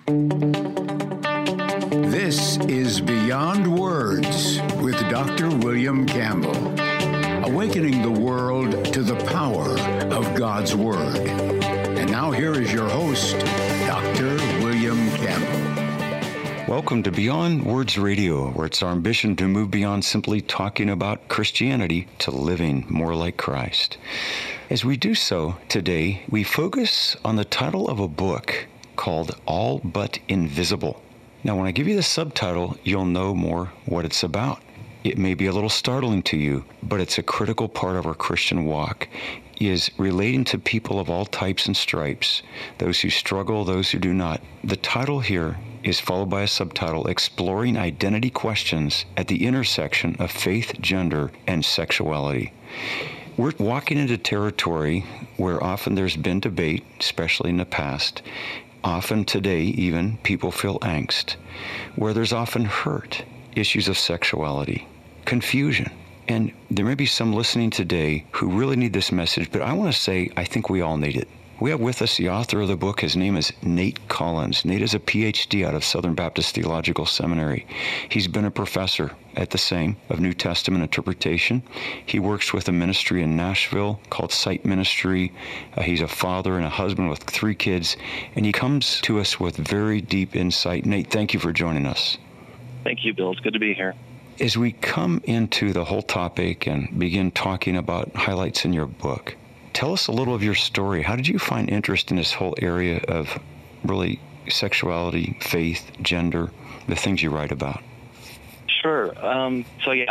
This is Beyond Words with Dr. William Campbell, awakening the world to the power of God's Word. And now here is your host, Dr. William Campbell. Welcome to Beyond Words Radio, where it's our ambition to move beyond simply talking about Christianity to living more like Christ. As we do so today, we focus on the title of a book called All But Invisible. Now, when I give you the subtitle, you'll know more what it's about. It may be a little startling to you, but it's a critical part of our Christian walk, is relating to people of all types and stripes, those who struggle, those who do not. The title here is followed by a subtitle, Exploring Identity Questions at the Intersection of Faith, Gender, and Sexuality. We're walking into territory where often there's been debate, especially in the past. Often today, even, people feel angst, where there's often hurt, issues of sexuality, confusion. And there may be some listening today who really need this message, but I want to say I think we all need it. We have with us the author of the book. His name is Nate Collins. Nate is a PhD out of Southern Baptist Theological Seminary. He's been a professor at the same of New Testament interpretation. He works with a ministry in Nashville called Sight Ministry. He's a father and a husband with 3 kids, and he comes to us with very deep insight. Nate, thank you for joining us. Thank you, Bill. It's good to be here. As we come into the whole topic and begin talking about highlights in your book, tell us a little of your story. How did you find interest in this whole area of really sexuality, faith, gender, the things you write about? Sure. I'm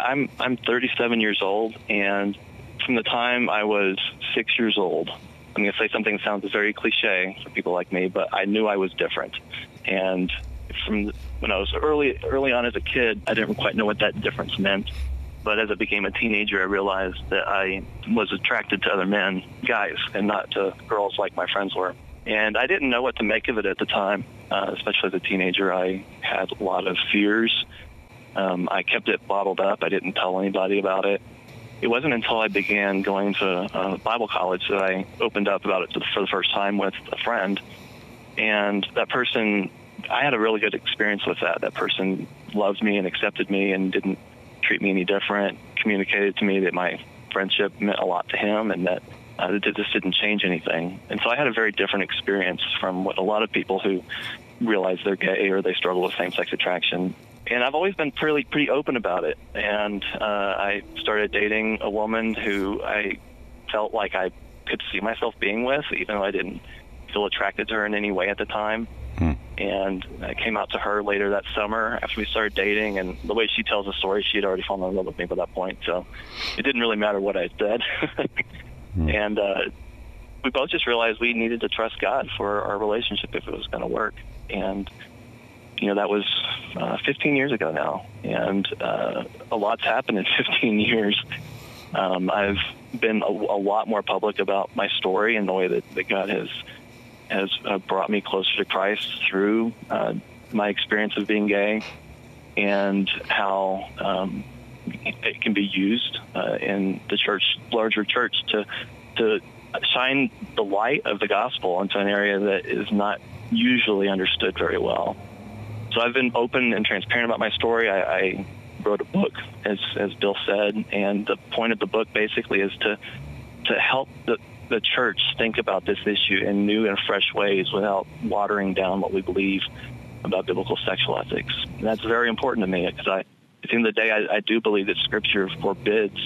37 years old, and from the time I was 6 years old, I'm going to say something that sounds very cliche for people like me, but I knew I was different. And from when I was early on as a kid, I didn't quite know what that difference meant. But as I became a teenager, I realized that I was attracted to other men, guys, and not to girls like my friends were. And I didn't know what to make of it at the time, especially as a teenager. I had a lot of fears. I kept it bottled up. I didn't tell anybody about it. It wasn't until I began going to Bible college that I opened up about it for the first time with a friend. And that person, I had a really good experience with that. That person loved me and accepted me and didn't treat me any different, communicated to me that my friendship meant a lot to him and that this didn't change anything. And so I had a very different experience from what a lot of people who realize they're gay or they struggle with same-sex attraction. And I've always been pretty open about it. And I started dating a woman who I felt like I could see myself being with, even though I didn't feel attracted to her in any way at the time. And I came out to her later that summer after we started dating, and the way she tells the story, she had already fallen in love with me by that point, so it didn't really matter what I said. And we both just realized we needed to trust God for our relationship if it was going to work. And, that was 15 years ago now, and a lot's happened in 15 years. I've been a lot more public about my story and the way that God has brought me closer to Christ through my experience of being gay, and how it can be used in the larger church to shine the light of the gospel into an area that is not usually understood very well. So I've been open and transparent about my story. I wrote a book, as Bill said, and the point of the book basically is to help the church think about this issue in new and fresh ways without watering down what we believe about biblical sexual ethics. And that's very important to me, because at the end of the day, I do believe that Scripture forbids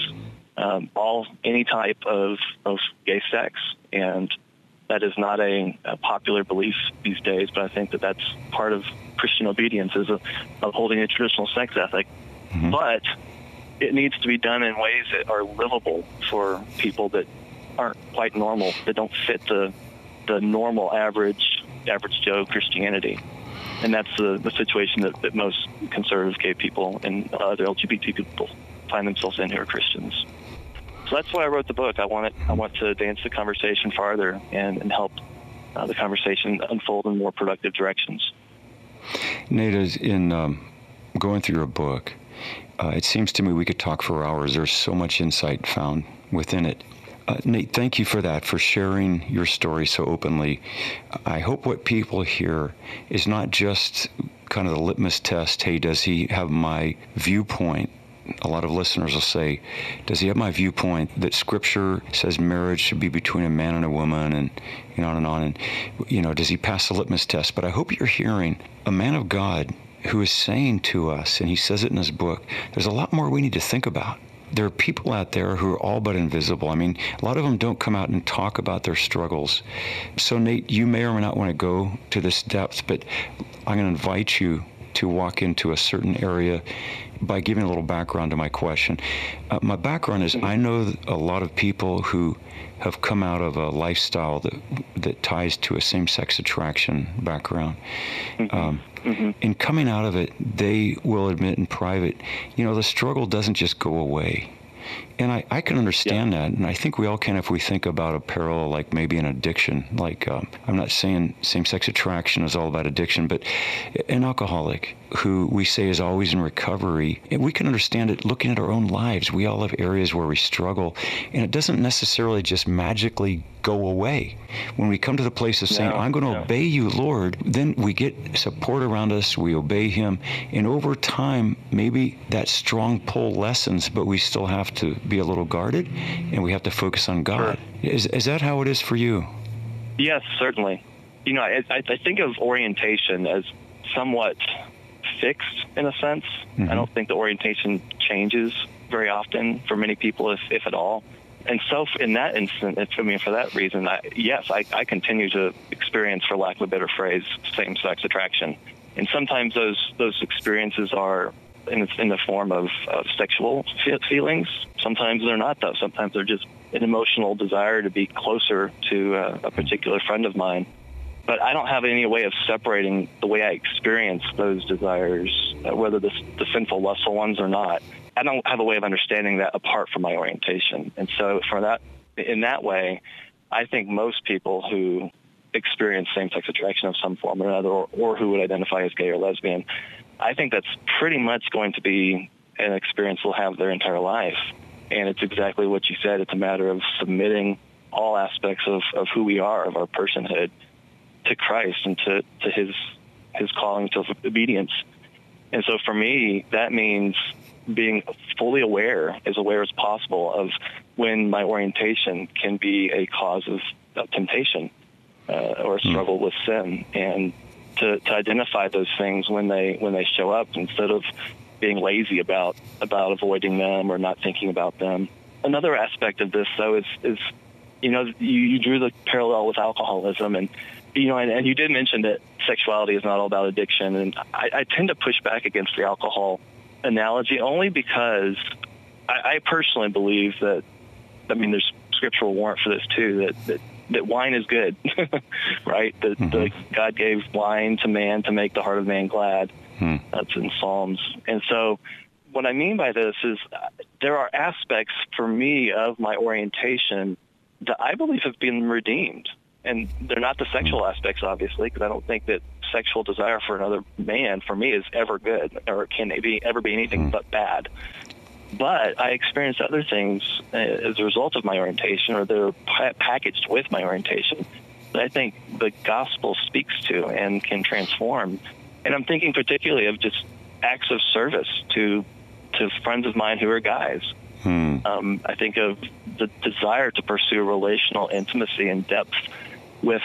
any type of gay sex, and that is not a popular belief these days, but I think that that's part of Christian obedience, is upholding a traditional sex ethic. Mm-hmm. But it needs to be done in ways that are livable for people that aren't quite normal, that don't fit the normal average Joe Christianity. And that's the situation that most conservative gay people and other LGBT people find themselves in who are Christians. So that's why I wrote the book. I want to advance the conversation farther and help the conversation unfold in more productive directions. Nate, as in going through your book, it seems to me we could talk for hours. There's so much insight found within it. Nate, thank you for that, for sharing your story so openly. I hope what people hear is not just kind of the litmus test, hey, does he have my viewpoint? A lot of listeners will say, does he have my viewpoint that Scripture says marriage should be between a man and a woman, and on and on, and does he pass the litmus test? But I hope you're hearing a man of God who is saying to us, and he says it in his book, there's a lot more we need to think about. There are people out there who are all but invisible. I mean, a lot of them don't come out and talk about their struggles. So, Nate, you may or may not want to go to this depth, but I'm going to invite you to walk into a certain area by giving a little background to my question. My background is I know a lot of people who have come out of a lifestyle that ties to a same-sex attraction background. In coming out of it, they will admit in private, the struggle doesn't just go away. And I can understand that, and I think we all can if we think about a parallel like maybe an addiction. Like, I'm not saying same-sex attraction is all about addiction, but an alcoholic who we say is always in recovery, and we can understand it looking at our own lives. We all have areas where we struggle, and it doesn't necessarily just magically go away. When we come to the place of saying, I'm going to obey you, Lord, then we get support around us, we obey him, and over time, maybe that strong pull lessens, but we still have to be a little guarded, and we have to focus on God. Sure. Is that how it is for you? Yes, certainly. I think of orientation as somewhat fixed in a sense. I don't think the orientation changes very often for many people, if at all. And so in that instant, for that reason, I continue to experience, for lack of a better phrase, same-sex attraction. And sometimes those experiences are in the form of sexual feelings. Sometimes they're not, though. Sometimes they're just an emotional desire to be closer to a particular friend of mine. But I don't have any way of separating the way I experience those desires, whether the sinful, lustful ones or not. I don't have a way of understanding that apart from my orientation. And so in that way, I think most people who experience same-sex attraction of some form or another, or who would identify as gay or lesbian, I think that's pretty much going to be an experience they'll have their entire life. And it's exactly what you said. It's a matter of submitting all aspects of who we are, of our personhood, to Christ and to his calling to obedience. And so for me, that means being fully aware as possible of when my orientation can be a cause of temptation or a struggle with sin, and to identify those things when they show up, instead of being lazy about avoiding them or not thinking about them. Another aspect of this, though, is you drew the parallel with alcoholism, and you did mention that sexuality is not all about addiction, and I tend to push back against the alcohol analogy only because I personally believe that, there's scriptural warrant for this too, that wine is good, right? That God gave wine to man to make the heart of man glad. That's in Psalms. And so what I mean by this is there are aspects for me of my orientation that I believe have been redeemed. And they're not the sexual aspects, obviously, because I don't think that sexual desire for another man, for me, is ever good or can ever be anything but bad. But I experienced other things as a result of my orientation, or they're packaged with my orientation, that I think the gospel speaks to and can transform. And I'm thinking particularly of just acts of service to friends of mine who are guys. I think of the desire to pursue relational intimacy and depth with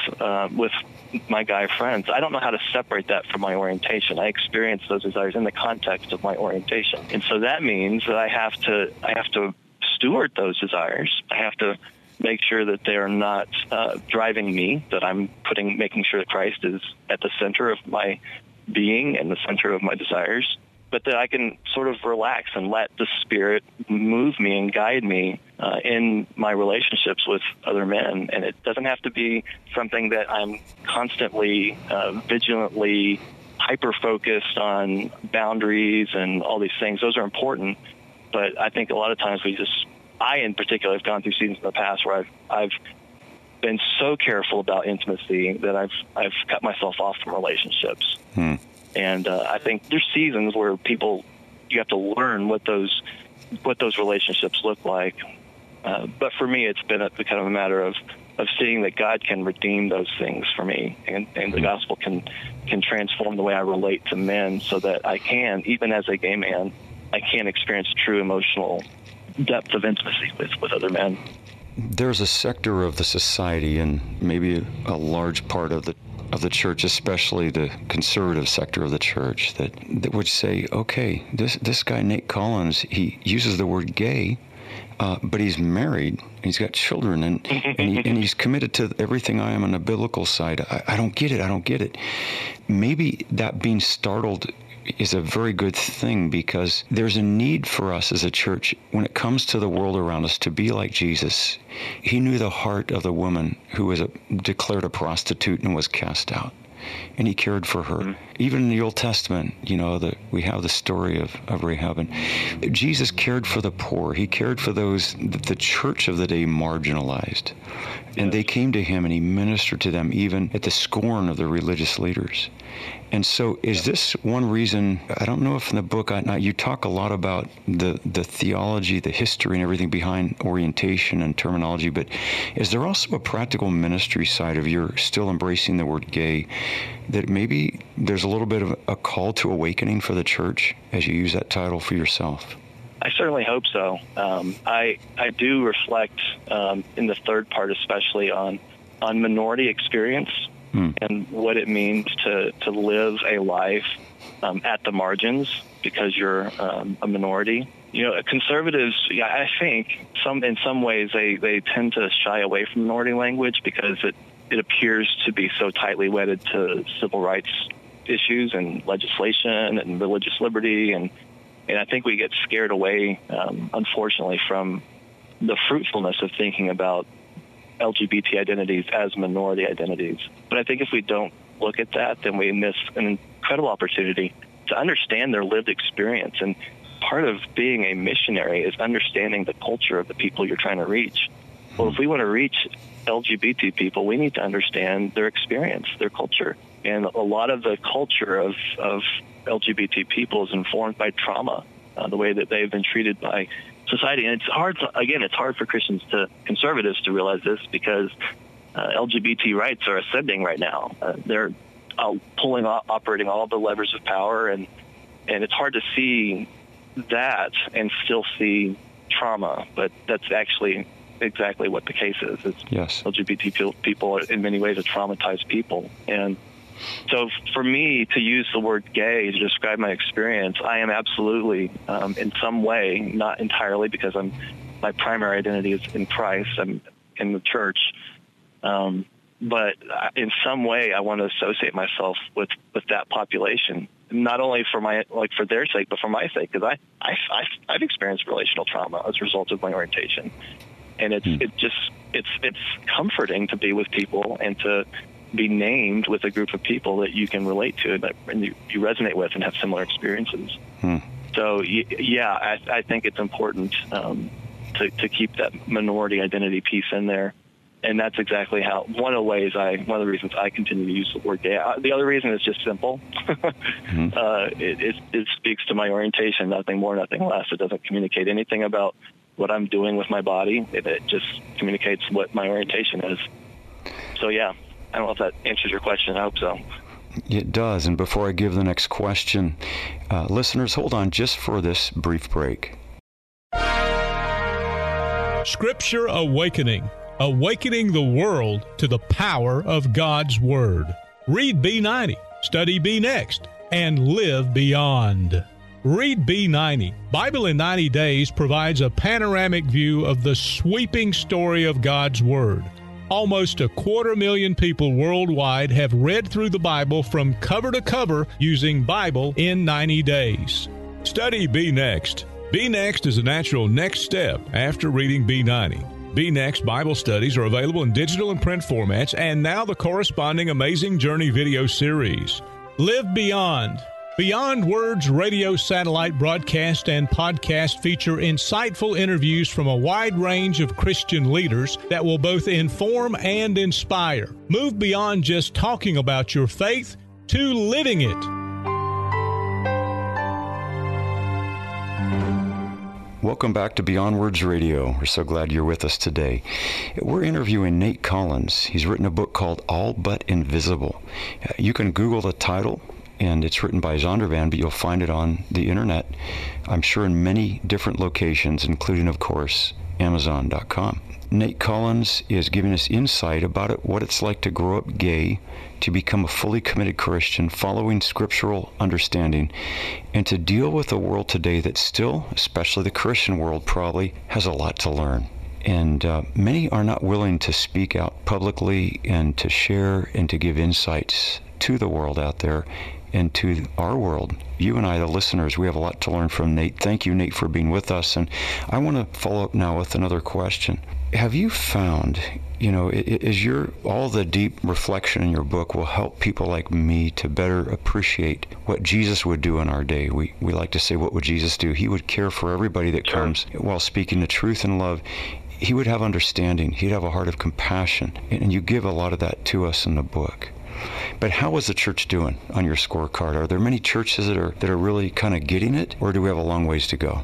my guy friends. I don't know how to separate that from my orientation. I experience those desires in the context of my orientation. And so that means that I have to steward those desires. I have to make sure that they are not driving me, that I'm making sure that Christ is at the center of my being and the center of my desires, but that I can sort of relax and let the Spirit move me and guide me in my relationships with other men. And it doesn't have to be something that I'm constantly, vigilantly, hyper-focused on boundaries and all these things. Those are important, but I think a lot of times I in particular have gone through seasons in the past where I've been so careful about intimacy that I've cut myself off from relationships. And I think there's seasons where you have to learn what those relationships look like. But for me, it's been kind of a matter of seeing that God can redeem those things for me, and the gospel can transform the way I relate to men, so that I can, even as a gay man, I can experience true emotional depth of intimacy with other men. There's a sector of the society, and maybe a large part of the church, especially the conservative sector of the church, that would say, okay, this guy Nate Collins, he uses the word gay, but he's married, he's got children, and he's committed to everything I am on the biblical side. I don't get it. Maybe that being startled is a very good thing, because there's a need for us as a church, when it comes to the world around us, to be like Jesus. He knew the heart of the woman who was declared a prostitute and was cast out, and he cared for her. Mm-hmm. Even in the Old Testament, we have the story of Rahab, and Jesus cared for the poor. He cared for those the church of the day marginalized, and they came to him, and he ministered to them even at the scorn of the religious leaders. And so is this one reason, I don't know if in the book, you talk a lot about the theology, the history and everything behind orientation and terminology, but is there also a practical ministry side of your still embracing the word gay, that maybe there's a little bit of a call to awakening for the church as you use that title for yourself? I certainly hope so. I do reflect in the third part especially on minority experience and what it means to live a life at the margins because you're a minority. Conservatives, I think in some ways they tend to shy away from minority language because it appears to be so tightly wedded to civil rights issues and legislation and religious liberty, and I think we get scared away, unfortunately, from the fruitfulness of thinking about LGBT identities as minority identities. But I think if we don't look at that, then we miss an incredible opportunity to understand their lived experience. And part of being a missionary is understanding the culture of the people you're trying to reach. Well, if we want to reach LGBT people, we need to understand their experience, their culture. And a lot of the culture of LGBT people is informed by trauma, the way that they've been treated by society. And it's hard for conservatives to realize this, because LGBT rights are ascending right now. They're operating all the levers of power, and it's hard to see that and still see trauma. But that's actually exactly what the case is. Yes. LGBT people in many ways are traumatized people. And so for me to use the word gay to describe my experience, I am absolutely, in some way, not entirely, because my primary identity is in Christ. I'm in the church. But in some way, I want to associate myself with that population, not only for their sake, but for my sake, because I've experienced relational trauma as a result of my orientation. And it's comforting to be with people and to be named with a group of people that you can relate to and you resonate with and have similar experiences. So I think it's important to keep that minority identity piece in there. And that's exactly one of the reasons I continue to use the word gay. The other reason is just simple. It speaks to my orientation, nothing more, nothing less. It doesn't communicate anything about what I'm doing with my body. It just communicates what my orientation is. So I don't know if that answers your question. I hope so. It does. And before I give the next question, listeners, hold on just for this brief break. Scripture Awakening. Awakening the world to the power of God's Word. Read B90, study B Next, and live beyond. Read B90. Bible in 90 Days provides a panoramic view of the sweeping story of God's Word. Almost 250,000 people worldwide have read through the Bible from cover to cover using Bible in 90 days. Study B Next. B Next is a natural next step after reading B90. B Next Bible studies are available in digital and print formats, and now the corresponding Amazing Journey video series. Live Beyond. Beyond Words radio satellite broadcast and podcast feature insightful interviews from a wide range of Christian leaders that will both inform and inspire. Move beyond just talking about your faith to living it. Welcome back to Beyond Words Radio. We're so glad you're with us today. We're interviewing Nate Collins. He's written a book called All But Invisible. You can Google the title, and it's written by Zondervan, but you'll find it on the internet, I'm sure in many different locations, including, of course, Amazon.com. Nate Collins is giving us insight about what it's like to grow up gay, to become a fully committed Christian, following scriptural understanding, and to deal with a world today that still, especially the Christian world, probably has a lot to learn. And many are not willing to speak out publicly and to share and to give insights to the world out there and to our world. You and I, the listeners, we have a lot to learn from Nate. Thank you, Nate, for being with us. And I want to follow up now with another question. Have you found, all the deep reflection in your book will help people like me to better appreciate what Jesus would do in our day? We like to say, what would Jesus do? He would care for everybody that comes while speaking the truth in love. He would have understanding. He'd have a heart of compassion. And you give a lot of that to us in the book. But how is the church doing on your scorecard? Are there many churches that are really kind of getting it, or do we have a long ways to go?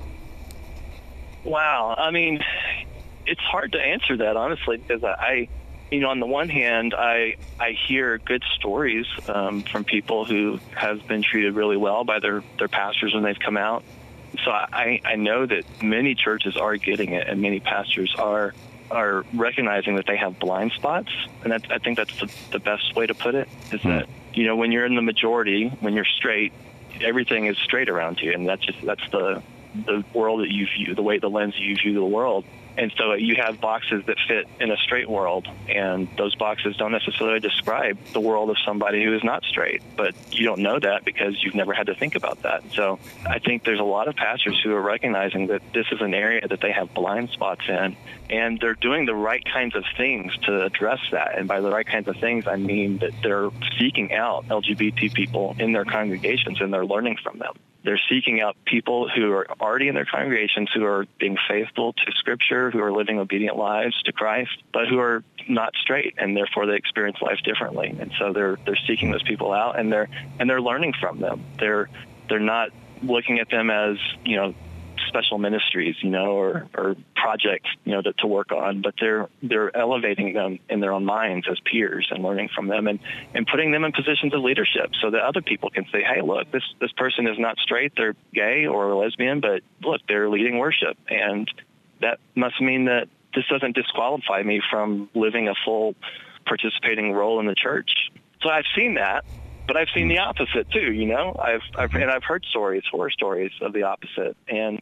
Wow. I mean, it's hard to answer that, honestly, because on the one hand, I hear good stories from people who have been treated really well by their pastors when they've come out. So I know that many churches are getting it, and many pastors are recognizing that they have blind spots. And I think that's the best way to put it, is that, when you're in the majority, when you're straight, everything is straight around you. And that's the world that you view, the lens you view the world. And so you have boxes that fit in a straight world, and those boxes don't necessarily describe the world of somebody who is not straight. But you don't know that because you've never had to think about that. So I think there's a lot of pastors who are recognizing that this is an area that they have blind spots in, and they're doing the right kinds of things to address that. And by the right kinds of things, I mean that they're seeking out LGBT people in their congregations, and they're learning from them. They're seeking out people who are already in their congregations, who are being faithful to Scripture, who are living obedient lives to Christ, but who are not straight, and therefore they experience life differently. And so they're seeking those people out, and they're learning from them. They're not looking at them as special ministries, or projects, to work on, but they're elevating them in their own minds as peers and learning from them and putting them in positions of leadership so that other people can say, hey, look, this person is not straight, they're gay or lesbian, but look, they're leading worship. And that must mean that this doesn't disqualify me from living a full participating role in the church. So I've seen that, but I've seen the opposite too, I've heard horror stories of the opposite. And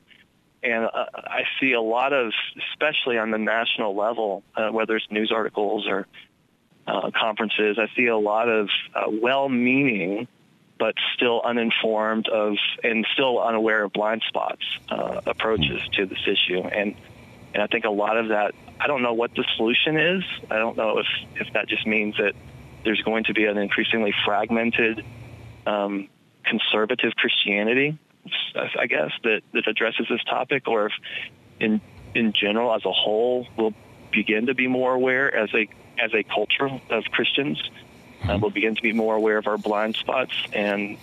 I see a lot of, especially on the national level, whether it's news articles or conferences, I see a lot of well-meaning but still uninformed and still unaware of blind spots approaches to this issue. And I think a lot of that, I don't know what the solution is. I don't know if that just means that there's going to be an increasingly fragmented conservative Christianity, I guess, that addresses this topic, or if in general, as a whole, we'll begin to be more aware as a culture of Christians. We'll begin to be more aware of our blind spots and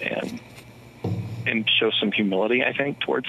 show some humility, I think, towards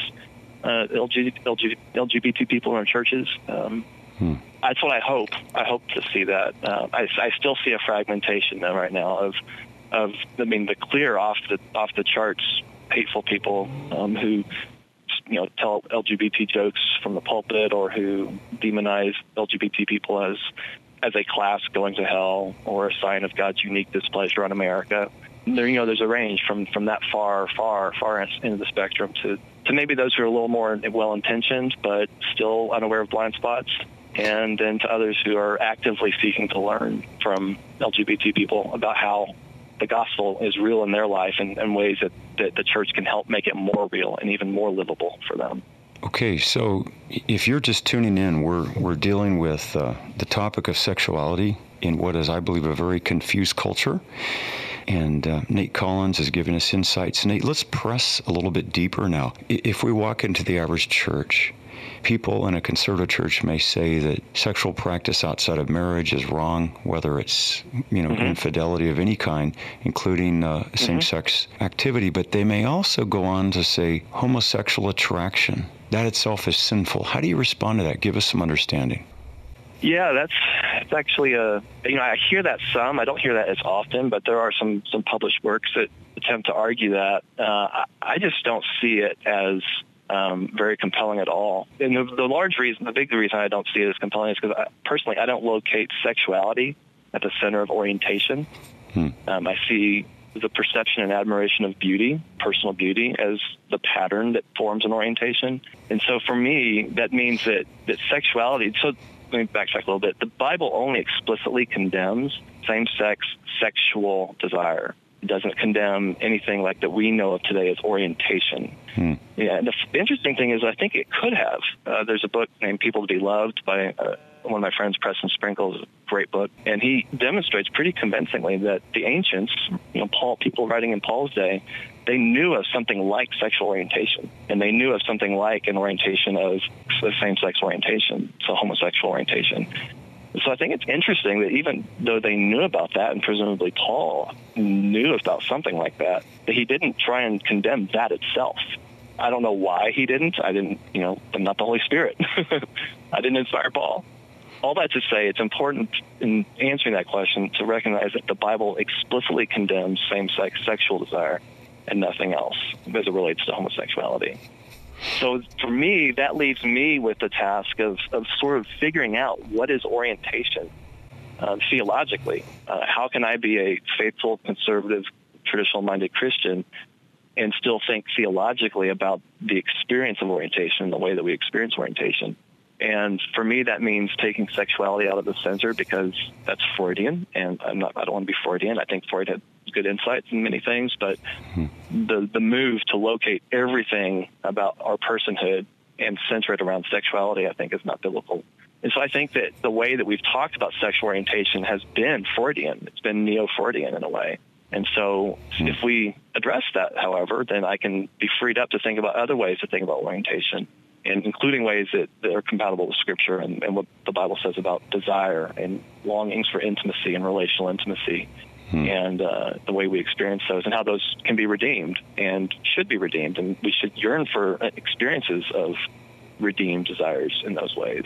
LGBT people in our churches. That's what I hope. I hope to see that. I still see a fragmentation though right now of the clear off the charts hateful people who tell LGBT jokes from the pulpit, or who demonize LGBT people as a class going to hell, or a sign of God's unique displeasure on America. There's a range from that far into the spectrum to maybe those who are a little more well-intentioned but still unaware of blind spots, and then to others who are actively seeking to learn from LGBT people about how the gospel is real in their life and ways that the church can help make it more real and even more livable for them. Okay, so if you're just tuning in, we're dealing with the topic of sexuality in what is, I believe, a very confused culture. And Nate Collins is giving us insights. Nate, let's press a little bit deeper now. If we walk into the average church, people in a conservative church may say that sexual practice outside of marriage is wrong, whether it's infidelity of any kind, including same-sex activity. But they may also go on to say homosexual attraction that itself is sinful. How do you respond to that? Give us some understanding. Yeah, that's actually I hear that some. I don't hear that as often, but there are some published works that attempt to argue that. I just don't see it as very compelling at all. And the big reason I don't see it as compelling is because personally I don't locate sexuality at the center of orientation. I see the perception and admiration of beauty, personal beauty, as the pattern that forms an orientation. And so for me, that means that sexuality, so let me backtrack a little bit. The Bible only explicitly condemns same-sex sexual desire. It doesn't condemn anything like that we know of today as orientation. Yeah, and the interesting thing is I think it could have. There's a book named People to Be Loved by one of my friends, Preston Sprinkles, a great book, and he demonstrates pretty convincingly that the ancients, people writing in Paul's day, they knew of something like sexual orientation, and they knew of something like an orientation of the same-sex orientation, so homosexual orientation. So I think it's interesting that even though they knew about that, and presumably Paul knew about something like that he didn't try and condemn that itself. I don't know why he didn't. I'm not the Holy Spirit. I didn't inspire Paul. All that to say, it's important in answering that question to recognize that the Bible explicitly condemns same-sex sexual desire and nothing else as it relates to homosexuality. So for me, that leaves me with the task of sort of figuring out what is orientation theologically. How can I be a faithful, conservative, traditional-minded Christian and still think theologically about the experience of orientation, the way that we experience orientation? And for me, that means taking sexuality out of the center because that's Freudian, and I don't want to be Freudian. I think Freud had good insights in many things, but the move to locate everything about our personhood and center it around sexuality, I think, is not biblical. And so I think that the way that we've talked about sexual orientation has been Freudian. It's been neo-Freudian in a way. And so if we address that, however, then I can be freed up to think about other ways to think about orientation, and including ways that are compatible with Scripture and what the Bible says about desire and longings for intimacy and relational intimacy and the way we experience those and how those can be redeemed and should be redeemed. And we should yearn for experiences of redeemed desires in those ways.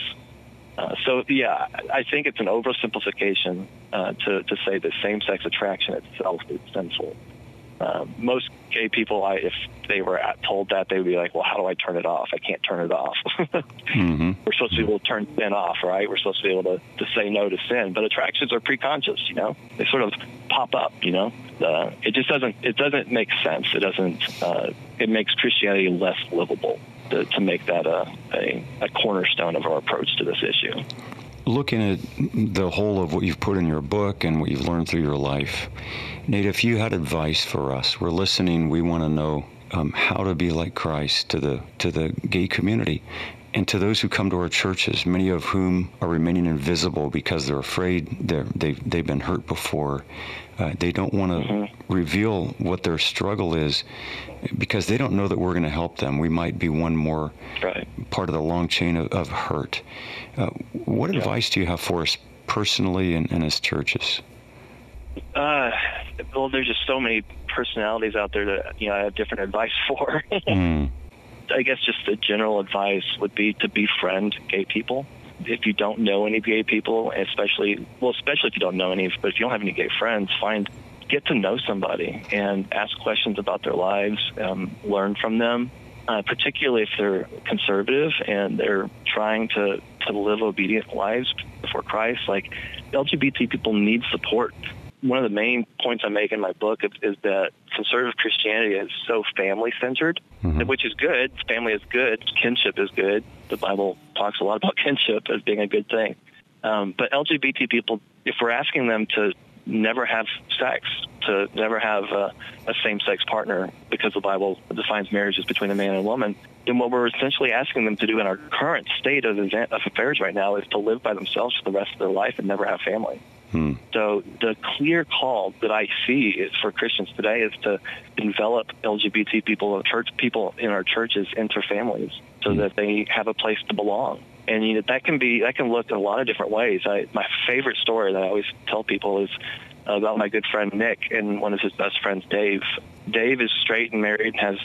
I think it's an oversimplification to say that same-sex attraction itself is sinful. Most gay people, if they were told that, they would be like, well, how do I turn it off? I can't turn it off. We're supposed to be able to turn sin off, right? We're supposed to be able to say no to sin. But attractions are preconscious, They sort of pop up, It doesn't make sense. It doesn't, it makes Christianity less livable to make that a cornerstone of our approach to this issue. Looking at the whole of what you've put in your book and what you've learned through your life, Nate, if you had advice for us, we're listening, we want to know how to be like Christ to the gay community and to those who come to our churches, many of whom are remaining invisible because they're afraid they've been hurt before. They don't want to reveal what their struggle is because they don't know that we're going to help them. We might be one more part of the long chain of hurt. What advice do you have for us personally and as churches? Well, there's just so many personalities out there that I have different advice for. I guess just the general advice would be to befriend gay people. If you don't know any gay people, especially if you don't know any, but if you don't have any gay friends, get to know somebody and ask questions about their lives, learn from them, particularly if they're conservative and they're trying to live obedient lives before Christ. Like, LGBT people need support. One of the main points I make in my book is that conservative Christianity is so family-centered, which is good. Family is good. Kinship is good. The Bible talks a lot about kinship as being a good thing. But LGBT people, if we're asking them to never have sex, to never have a same-sex partner because the Bible defines marriage as between a man and a woman, then what we're essentially asking them to do in our current state of affairs right now is to live by themselves for the rest of their life and never have family. So the clear call that I see is for Christians today is to envelop LGBT people, church people in our churches into families so that they have a place to belong. And that can look in a lot of different ways. My favorite story that I always tell people is about my good friend Nick and one of his best friends, Dave. Dave is straight and married, has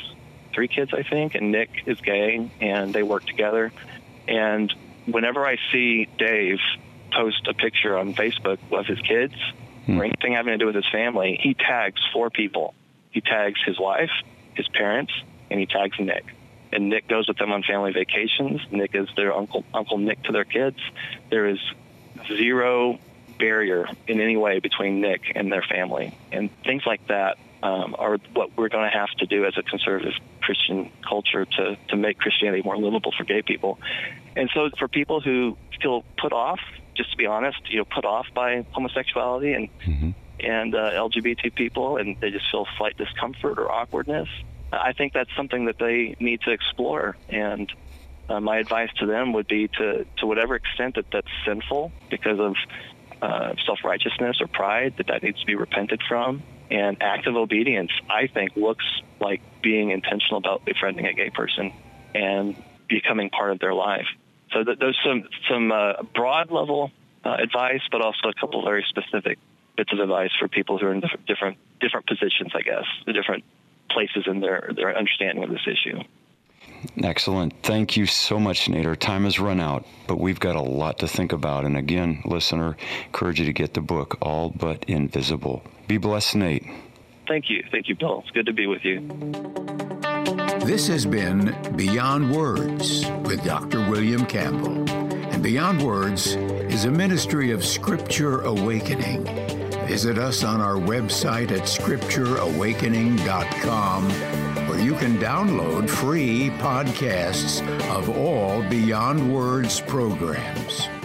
3 kids, I think, and Nick is gay, and they work together. And whenever I see Dave post a picture on Facebook of his kids or anything having to do with his family, he tags 4 people. He tags his wife, his parents, and he tags Nick. And Nick goes with them on family vacations. Nick is their Uncle Nick to their kids. There is zero barrier in any way between Nick and their family. And things like that are what we're going to have to do as a conservative Christian culture to make Christianity more livable for gay people. And so for people who feel put off, just to be honest, put off by homosexuality and LGBT people, and they just feel slight discomfort or awkwardness, I think that's something that they need to explore. And my advice to them would be to whatever extent that that's sinful because of self-righteousness or pride, that needs to be repented from. And active obedience, I think, looks like being intentional about befriending a gay person and becoming part of their life. So there's some broad level advice, but also a couple of very specific bits of advice for people who are in different positions, I guess, the different places in their understanding of this issue. Excellent. Thank you so much, Nate. Our time has run out, but we've got a lot to think about. And again, listener, encourage you to get the book, All But Invisible. Be blessed, Nate. Thank you. Thank you, Bill. It's good to be with you. This has been Beyond Words with Dr. William Campbell. And Beyond Words is a ministry of Scripture Awakening. Visit us on our website at scriptureawakening.com, where you can download free podcasts of all Beyond Words programs.